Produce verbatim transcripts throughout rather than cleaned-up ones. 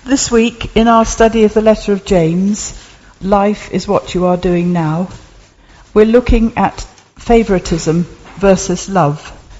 This week, in our study of the letter of James, Life is What You Are Doing Now, we're looking at favouritism versus love.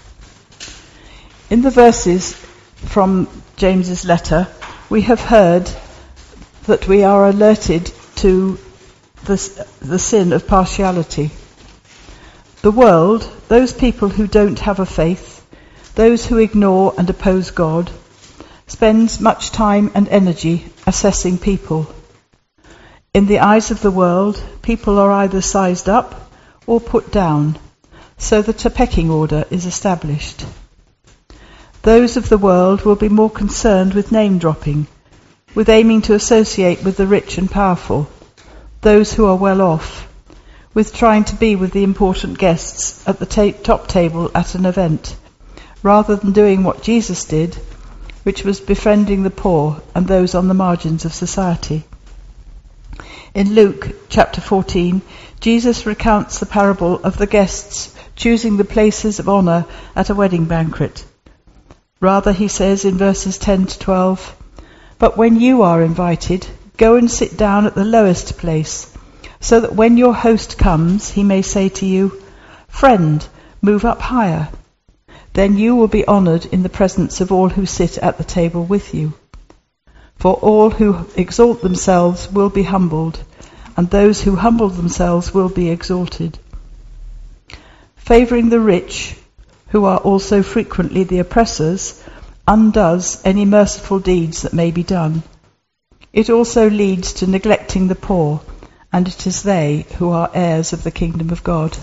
In the verses from James's letter, we have heard that we are alerted to the, the sin of partiality. The world, those people who don't have a faith, those who ignore and oppose God, spends much time and energy assessing people. In the eyes of the world, people are either sized up or put down, so that a pecking order is established. Those of the world will be more concerned with name-dropping, with aiming to associate with the rich and powerful, those who are well off, with trying to be with the important guests at the ta- top table at an event, rather than doing what Jesus did, which was befriending the poor and those on the margins of society. In Luke chapter fourteen, Jesus recounts the parable of the guests choosing the places of honour at a wedding banquet. Rather, he says in verses ten to twelve, "But when you are invited, go and sit down at the lowest place, so that when your host comes, he may say to you, 'Friend, move up higher.' Then you will be honoured in the presence of all who sit at the table with you. For all who exalt themselves will be humbled, and those who humble themselves will be exalted." Favouring the rich, who are also frequently the oppressors, undoes any merciful deeds that may be done. It also leads to neglecting the poor, and it is they who are heirs of the kingdom of God.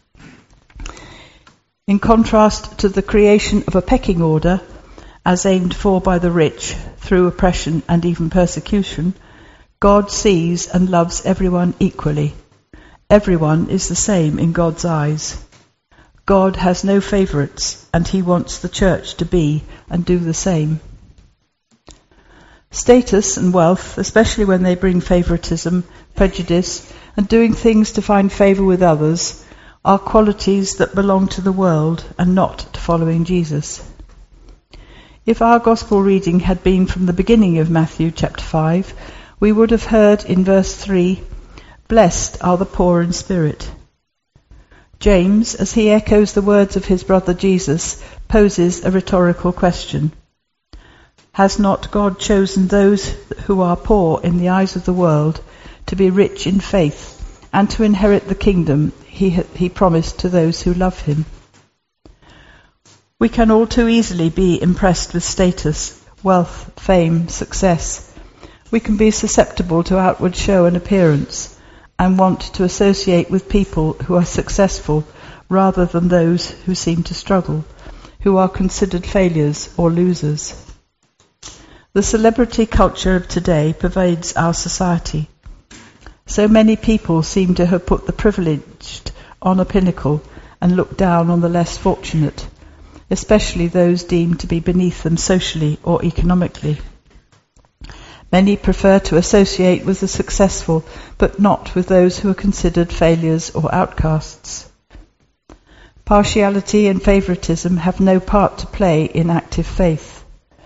In contrast to the creation of a pecking order, as aimed for by the rich through oppression and even persecution, God sees and loves everyone equally. Everyone is the same in God's eyes. God has no favourites, and he wants the church to be and do the same. Status and wealth, especially when they bring favouritism, prejudice, and doing things to find favour with others, are qualities that belong to the world and not to following Jesus. If our gospel reading had been from the beginning of Matthew chapter five, we would have heard in verse three, "Blessed are the poor in spirit." James, as he echoes the words of his brother Jesus, poses a rhetorical question. Has not God chosen those who are poor in the eyes of the world to be rich in faith and to inherit the kingdom he, he promised to those who love him? We can all too easily be impressed with status, wealth, fame, success. We can be susceptible to outward show and appearance and want to associate with people who are successful rather than those who seem to struggle, who are considered failures or losers. The celebrity culture of today pervades our society. So many people seem to have put the privileged on a pinnacle and look down on the less fortunate, especially those deemed to be beneath them socially or economically. Many prefer to associate with the successful, but not with those who are considered failures or outcasts. Partiality and favouritism have no part to play in active faith.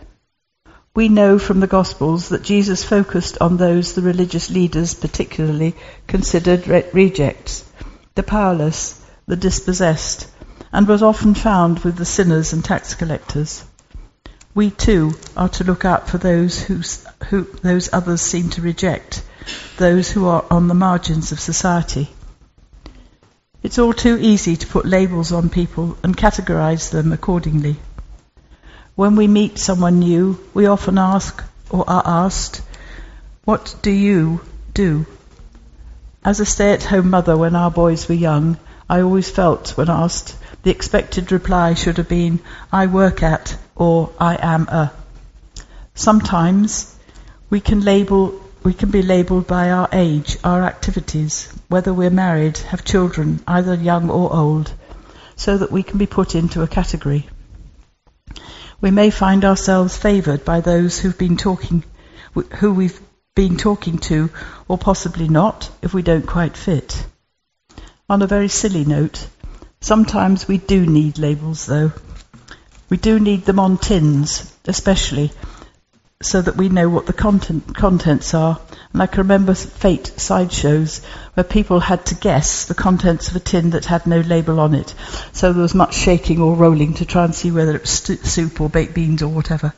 We know from the Gospels that Jesus focused on those the religious leaders particularly considered re- rejects, the powerless, the dispossessed, and was often found with the sinners and tax collectors. We too are to look out for those who, who those others seem to reject, those who are on the margins of society. It's all too easy to put labels on people and categorize them accordingly. When we meet someone new, we often ask or are asked, "What do you do?" As a stay-at-home mother when our boys were young, I always felt when asked, the expected reply should have been, "I work at," or "I am a." Sometimes we can label, we can be labelled by our age, our activities, whether we're married, have children, either young or old, so that we can be put into a category. We may find ourselves favoured by those who've been talking, who we've been talking to, or possibly not, if we don't quite fit. On a very silly note, sometimes we do need labels, though. We do need them on tins, especially, so that we know what the content, contents are. And I can remember Fate sideshows where people had to guess the contents of a tin that had no label on it. So there was much shaking or rolling to try and see whether it was st- soup or baked beans or whatever.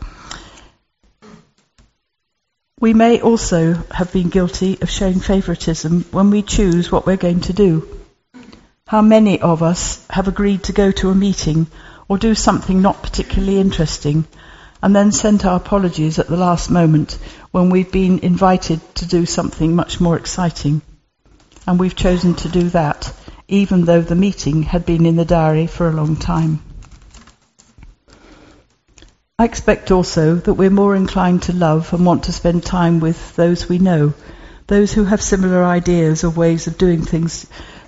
We may also have been guilty of showing favouritism when we choose what we're going to do. How many of us have agreed to go to a meeting or do something not particularly interesting and then sent our apologies at the last moment when we've been invited to do something much more exciting? And we've chosen to do that, even though the meeting had been in the diary for a long time. I expect also that we're more inclined to love and want to spend time with those we know, those who have similar ideas or ways of doing things,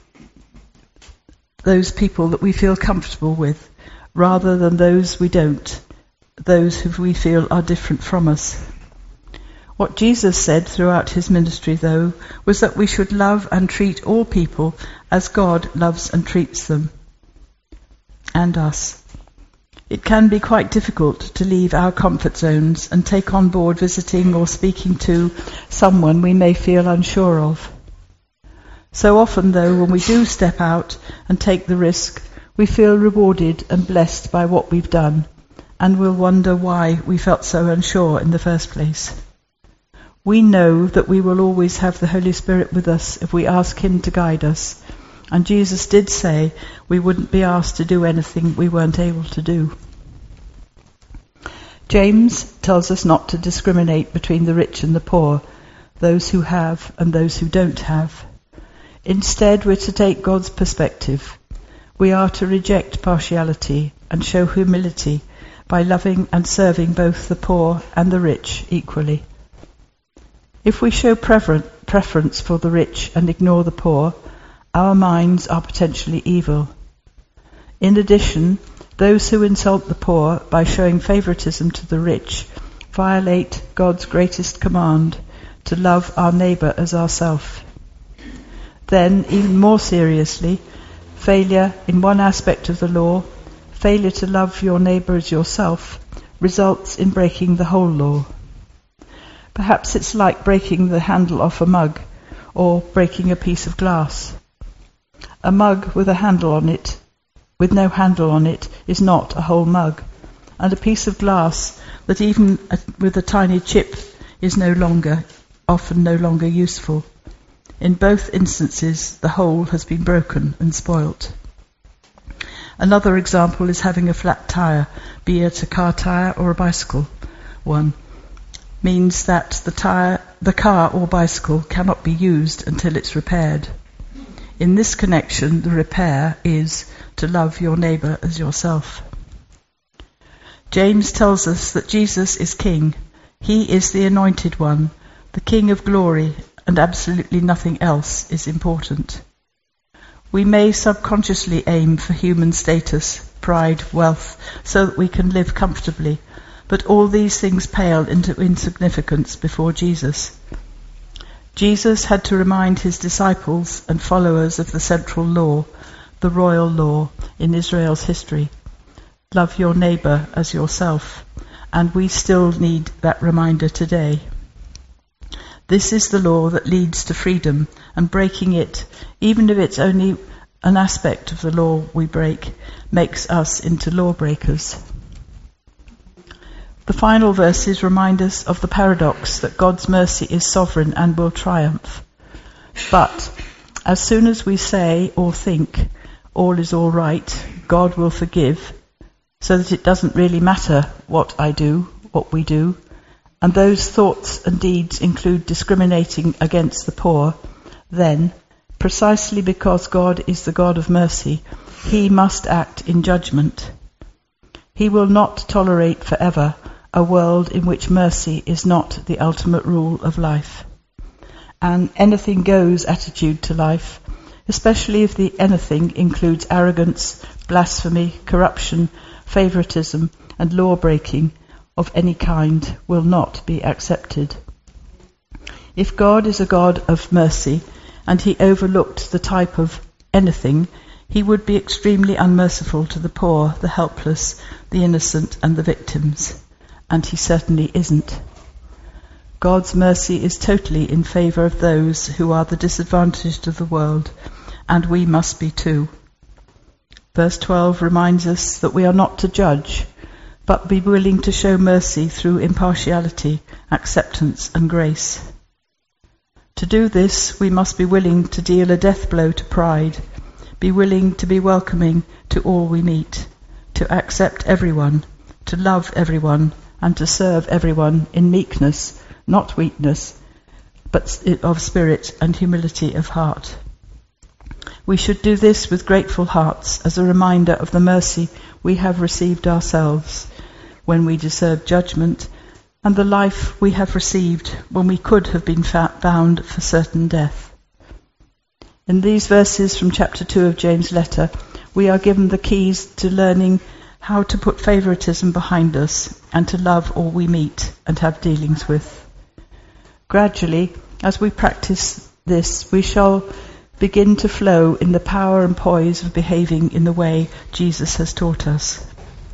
those people that we feel comfortable with, rather than those we don't, those who we feel are different from us. What Jesus said throughout his ministry, though, was that we should love and treat all people as God loves and treats them, and us. It can be quite difficult to leave our comfort zones and take on board visiting or speaking to someone we may feel unsure of. So often, though, when we do step out and take the risk, we feel rewarded and blessed by what we've done, and we'll wonder why we felt so unsure in the first place. We know that we will always have the Holy Spirit with us if we ask him to guide us, and Jesus did say we wouldn't be asked to do anything we weren't able to do. James tells us not to discriminate between the rich and the poor, those who have and those who don't have. Instead, we're to take God's perspective. We are to reject partiality and show humility by loving and serving both the poor and the rich equally. If we show prefer- preference for the rich and ignore the poor, our minds are potentially evil. In addition, those who insult the poor by showing favoritism to the rich violate God's greatest command to love our neighbour as ourselves. Then, even more seriously, failure in one aspect of the law, failure to love your neighbour as yourself, results in breaking the whole law. Perhaps it's like breaking the handle off a mug or breaking a piece of glass. A mug with a handle on it, with no handle on it, is not a whole mug, and a piece of glass that even with a tiny chip is no longer, often no longer useful. In both instances, the whole has been broken and spoilt. Another example is having a flat tire, be it a car tire or a bicycle one, means that the tire, the car or bicycle cannot be used until it's repaired. In this connection, the repair is to love your neighbour as yourself. James tells us that Jesus is King. He is the Anointed One, the King of glory, and absolutely nothing else is important. We may subconsciously aim for human status, pride, wealth, so that we can live comfortably, but all these things pale into insignificance before Jesus. Jesus had to remind his disciples and followers of the central law, the royal law in Israel's history. Love your neighbour as yourself, and we still need that reminder today. This is the law that leads to freedom, and breaking it, even if it's only an aspect of the law we break, makes us into lawbreakers. The final verses remind us of the paradox that God's mercy is sovereign and will triumph. But as soon as we say or think, all is all right, God will forgive, so that it doesn't really matter what I do, what we do, and those thoughts and deeds include discriminating against the poor, then, precisely because God is the God of mercy, he must act in judgment. He will not tolerate forever a world in which mercy is not the ultimate rule of life. An anything goes attitude to life, especially if the anything includes arrogance, blasphemy, corruption, favoritism, and law breaking of any kind, will not be accepted. If God is a God of mercy, and he overlooked the type of anything, he would be extremely unmerciful to the poor, the helpless, the innocent, and the victims. And he certainly isn't. God's mercy is totally in favour of those who are the disadvantaged of the world, and we must be too. Verse twelve reminds us that we are not to judge, but be willing to show mercy through impartiality, acceptance and grace. To do this, we must be willing to deal a death blow to pride, be willing to be welcoming to all we meet, to accept everyone, to love everyone, and to serve everyone in meekness, not weakness, but of spirit and humility of heart. We should do this with grateful hearts as a reminder of the mercy we have received ourselves when we deserve judgment, and the life we have received when we could have been bound for certain death. In these verses from chapter two of James' letter, we are given the keys to learning how to put favouritism behind us and to love all we meet and have dealings with. Gradually, as we practice this, we shall begin to flow in the power and poise of behaving in the way Jesus has taught us.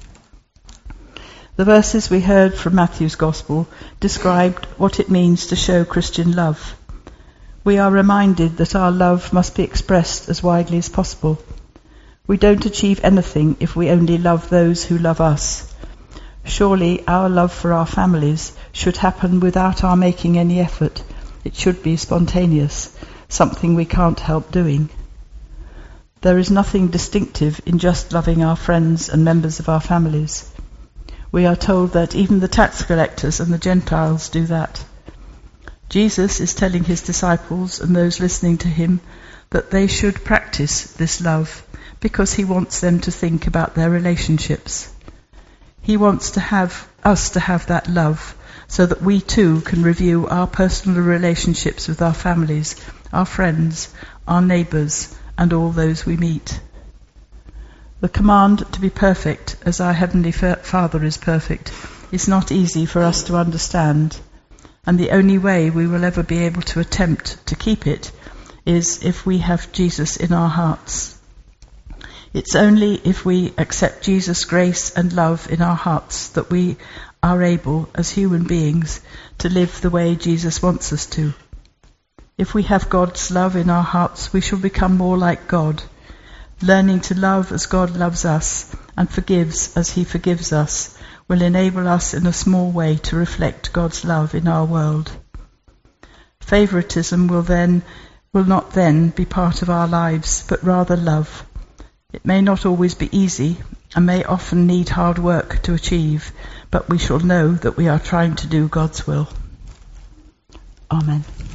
The verses we heard from Matthew's Gospel described what it means to show Christian love. We are reminded that our love must be expressed as widely as possible. We don't achieve anything if we only love those who love us. Surely our love for our families should happen without our making any effort. It should be spontaneous, something we can't help doing. There is nothing distinctive in just loving our friends and members of our families. We are told that even the tax collectors and the Gentiles do that. Jesus is telling his disciples and those listening to him that they should practice this love because he wants them to think about their relationships. He wants to have us to have that love so that we too can review our personal relationships with our families, our friends, our neighbours, and all those we meet. The command to be perfect as our Heavenly Father is perfect is not easy for us to understand, and the only way we will ever be able to attempt to keep it is if we have Jesus in our hearts. It's only if we accept Jesus' grace and love in our hearts that we are able, as human beings, to live the way Jesus wants us to. If we have God's love in our hearts, we shall become more like God, learning to love as God loves us and forgives as he forgives us will enable us in a small way to reflect God's love in our world. Favouritism will then will not then be part of our lives, but rather love. It may not always be easy and may often need hard work to achieve, but we shall know that we are trying to do God's will. Amen.